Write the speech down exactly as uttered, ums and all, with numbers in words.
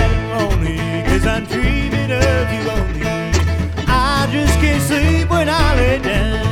sad and lonely, cause I'm dreaming of you only. I just can't sleep when I lay down.